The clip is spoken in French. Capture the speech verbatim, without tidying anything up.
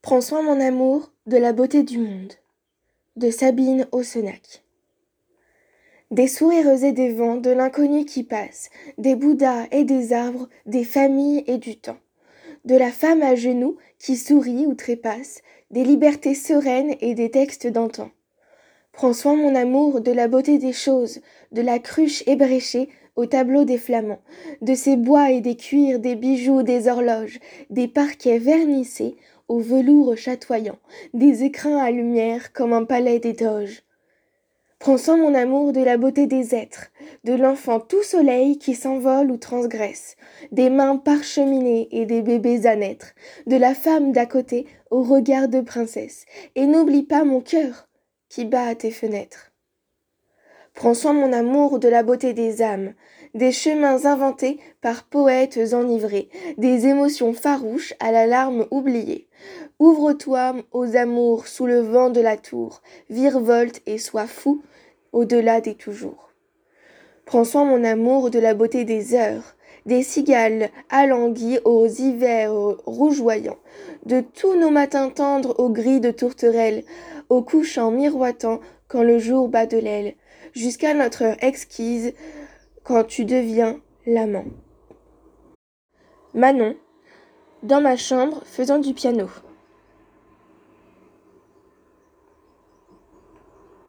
Prends soin, mon amour, de la beauté du monde. De Sabine Ossenac. Des sourires et des vents, de l'inconnu qui passe, des bouddhas et des arbres, des familles et du temps. De la femme à genoux qui sourit ou trépasse, des libertés sereines et des textes d'antan. Prends soin, mon amour, de la beauté des choses, de la cruche ébréchée au tableau des flamands, de ces bois et des cuirs, des bijoux, des horloges, des parquets vernissés au velours chatoyant, des écrins à lumière comme un palais des doges. Prends soin, mon amour, de la beauté des êtres, de l'enfant tout soleil qui s'envole ou transgresse, des mains parcheminées et des bébés à naître, de la femme d'à côté au regard de princesse, et n'oublie pas mon cœur qui bat à tes fenêtres. Prends soin, mon amour, de la beauté des âmes, des chemins inventés par poètes enivrés, des émotions farouches à la larme oubliée. Ouvre-toi aux amours sous le vent de la tour, virevolte et sois fou au-delà des toujours. Prends soin, mon amour, de la beauté des heures, des cigales alanguies aux hivers rougeoyants, de tous nos matins tendres aux gris de tourterelles, aux couchants miroitants quand le jour bat de l'aile, jusqu'à notre heure exquise quand tu deviens l'amant. Manon, dans ma chambre, faisant du piano.